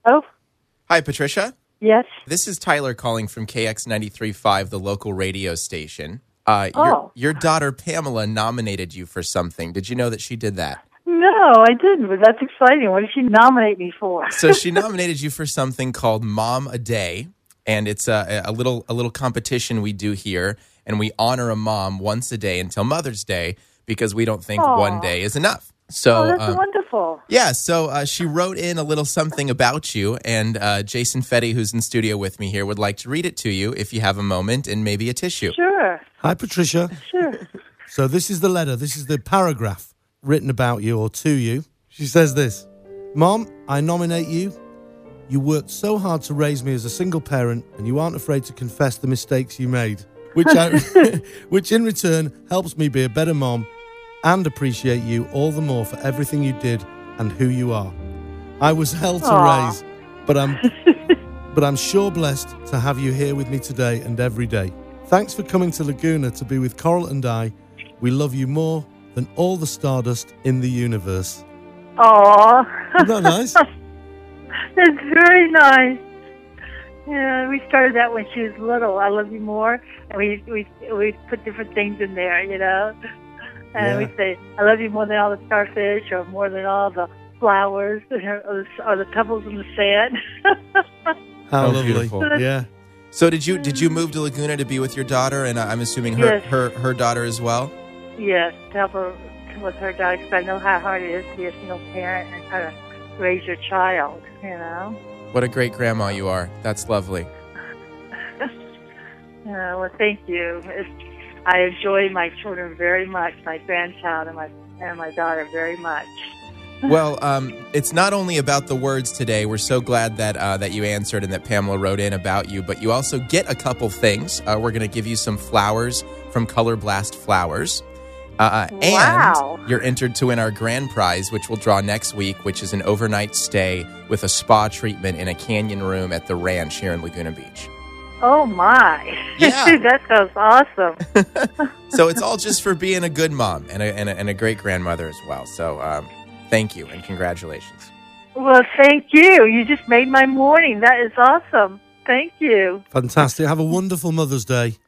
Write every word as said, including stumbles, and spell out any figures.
Oh, Hi, Patricia. yes. This is Tyler calling from K X ninety-three point five, the local radio station. Uh, Oh. your, your daughter, Pamela, nominated you for something. Did you know that she did that? No, I didn't, but that's exciting. What did she nominate me for? So she nominated you for something called Mom a Day, and it's a, a little a little competition we do here, and we honor a mom once a day until Mother's Day because we don't think Aw. one day is enough. So Oh, that's um, wonderful. yeah, so uh, she wrote in a little something about you, and uh, Jason Fetty, who's in studio with me here, would like to read it to you if you have a moment and maybe a tissue. Sure, Hi, Patricia. sure. So this is the letter. This is the paragraph written about you or to you. She says this. Mom, I nominate you. You worked so hard to raise me as a single parent, and you aren't afraid to confess the mistakes you made, which I, which in return helps me be a better mom and appreciate you all the more for everything you did and who you are. I was hell to Aw. raise, but I'm but I'm sure blessed to have you here with me today and every day. Thanks for coming to Laguna to be with Coral and I. We love you more than all the stardust in the universe. Aw. Isn't that nice? That's very nice. Yeah, we started that when she was little. I love you more, and we we we put different things in there, you know. And Yeah. we say, I love you more than all the starfish, or more than all the flowers, or the, or the pebbles in the sand. How Oh, lovely. beautiful. Yeah. So did you did you move to Laguna to be with your daughter, and I'm assuming her Yes. her, her daughter as well? Yes, to help her with her daughter, because I know how hard it is to be a single parent and how to raise your child, you know. What a great grandma you are. That's lovely. Yeah, well, thank you. It's, I enjoy my children very much, my grandchild and my and my daughter very much. Well, um, it's not only about the words today. We're so glad that uh, that you answered and that Pamela wrote in about you, but you also get a couple things. Uh, we're going to give you some flowers from Color Blast Flowers. Uh, Wow. And you're entered to win our grand prize, which we'll draw next week, which is an overnight stay with a spa treatment in a canyon room at the ranch here in Laguna Beach. Oh, my. Yeah. That sounds awesome. So it's all just for being a good mom and a, and a, and a great grandmother as well. So um, thank you and congratulations. Well, thank you. You just made my morning. That is awesome. Thank you. Fantastic. Have a wonderful Mother's Day.